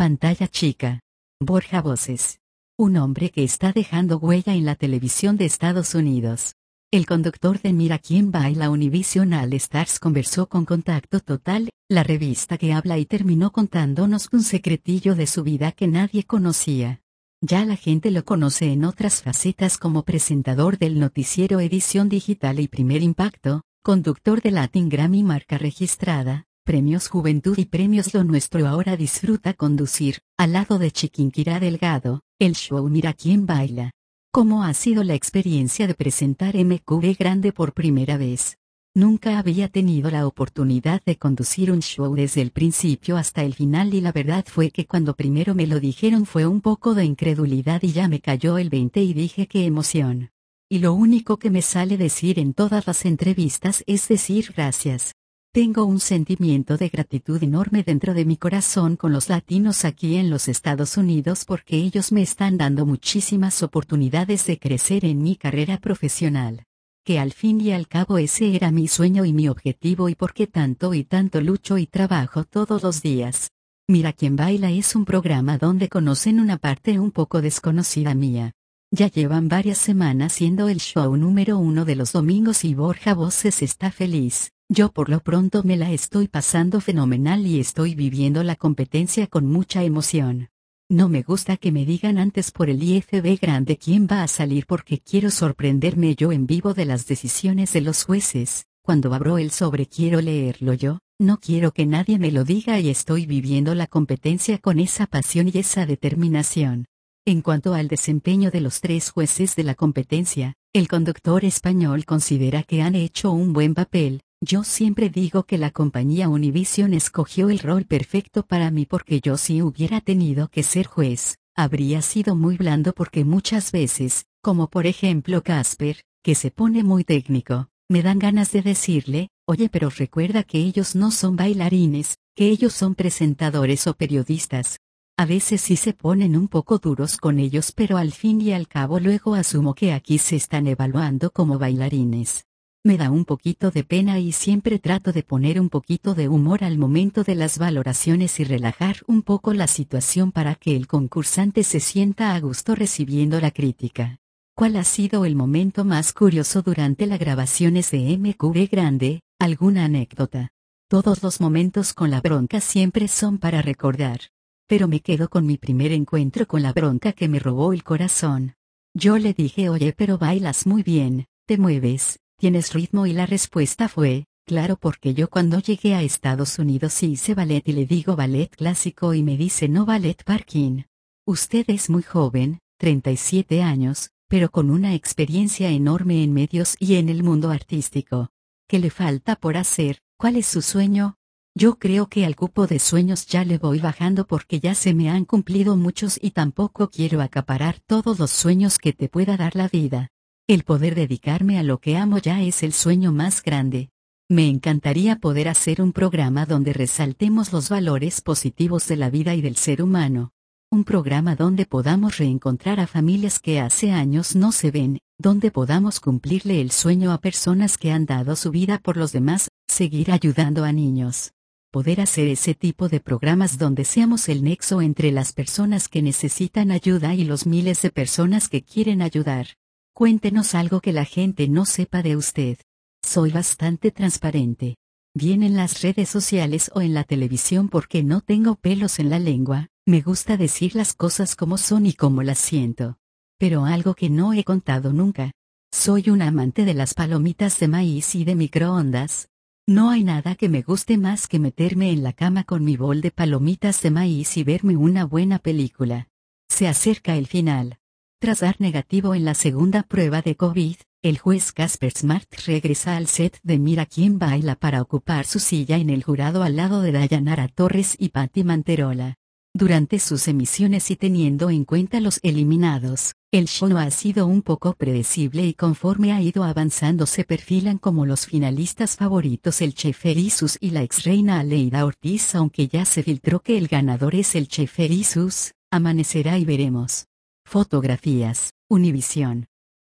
Pantalla chica. Borja Voces. Un hombre que está dejando huella en la televisión de Estados Unidos. El conductor de Mira quién baila Univision All Stars conversó con Contacto Total, la revista que habla, y terminó contándonos un secretillo de su vida que nadie conocía. Ya la gente lo conoce en otras facetas como presentador del noticiero Edición Digital y Primer Impacto, conductor de Latin Grammy marca registrada, Premios Juventud y Premios Lo Nuestro. Ahora disfruta conducir, al lado de Chiquinquirá Delgado, el show Mira quién baila. ¿Cómo ha sido la experiencia de presentar MQB Grande por primera vez? Nunca había tenido la oportunidad de conducir un show desde el principio hasta el final, y la verdad fue que cuando primero me lo dijeron fue un poco de incredulidad y ya me cayó el 20 y dije qué emoción. Y lo único que me sale decir en todas las entrevistas es decir gracias. Tengo un sentimiento de gratitud enorme dentro de mi corazón con los latinos aquí en los Estados Unidos, porque ellos me están dando muchísimas oportunidades de crecer en mi carrera profesional. Que al fin y al cabo ese era mi sueño y mi objetivo, y porque tanto y tanto lucho y trabajo todos los días. Mira quién baila es un programa donde conocen una parte un poco desconocida mía. Ya llevan varias semanas siendo el show número 1 de los domingos y Borja Voces está feliz. Yo por lo pronto me la estoy pasando fenomenal y estoy viviendo la competencia con mucha emoción. No me gusta que me digan antes por el IFB Grande quién va a salir, porque quiero sorprenderme yo en vivo de las decisiones de los jueces. Cuando abro el sobre quiero leerlo yo, no quiero que nadie me lo diga, y estoy viviendo la competencia con esa pasión y esa determinación. En cuanto al desempeño de los 3 jueces de la competencia, el conductor español considera que han hecho un buen papel. Yo siempre digo que la compañía Univision escogió el rol perfecto para mí, porque yo si hubiera tenido que ser juez, habría sido muy blando, porque muchas veces, como por ejemplo Casper, que se pone muy técnico, me dan ganas de decirle, oye, pero recuerda que ellos no son bailarines, que ellos son presentadores o periodistas. A veces sí se ponen un poco duros con ellos, pero al fin y al cabo luego asumo que aquí se están evaluando como bailarines. Me da un poquito de pena y siempre trato de poner un poquito de humor al momento de las valoraciones y relajar un poco la situación para que el concursante se sienta a gusto recibiendo la crítica. ¿Cuál ha sido el momento más curioso durante las grabaciones de MQB Grande? ¿Alguna anécdota? Todos los momentos con la bronca siempre son para recordar. Pero me quedo con mi primer encuentro con la bronca que me robó el corazón. Yo le dije, oye, pero bailas muy bien, te mueves, tienes ritmo, y la respuesta fue, claro, porque yo cuando llegué a Estados Unidos hice ballet, y le digo ballet clásico y me dice no, ballet parking. Usted es muy joven, 37 años, pero con una experiencia enorme en medios y en el mundo artístico. ¿Qué le falta por hacer? ¿Cuál es su sueño? Yo creo que al cupo de sueños ya le voy bajando, porque ya se me han cumplido muchos y tampoco quiero acaparar todos los sueños que te pueda dar la vida. El poder dedicarme a lo que amo ya es el sueño más grande. Me encantaría poder hacer un programa donde resaltemos los valores positivos de la vida y del ser humano. Un programa donde podamos reencontrar a familias que hace años no se ven, donde podamos cumplirle el sueño a personas que han dado su vida por los demás, seguir ayudando a niños. Poder hacer ese tipo de programas donde seamos el nexo entre las personas que necesitan ayuda y los miles de personas que quieren ayudar. Cuéntenos algo que la gente no sepa de usted. Soy bastante transparente. Bien en las redes sociales o en la televisión, porque no tengo pelos en la lengua, me gusta decir las cosas como son y como las siento. Pero algo que no he contado nunca. Soy un amante de las palomitas de maíz y de microondas. No hay nada que me guste más que meterme en la cama con mi bol de palomitas de maíz y verme una buena película. Se acerca el final. Tras dar negativo en la segunda prueba de COVID, el juez Casper Smart regresa al set de Mira quién baila para ocupar su silla en el jurado al lado de Dayanara Torres y Patti Manterola. Durante sus emisiones y teniendo en cuenta los eliminados, el show ha sido un poco predecible, y conforme ha ido avanzando se perfilan como los finalistas favoritos el Chef Erizus y la ex reina Aleida Ortiz, aunque ya se filtró que el ganador es el Chef Erizus. Amanecerá y veremos. Fotografías, Univision.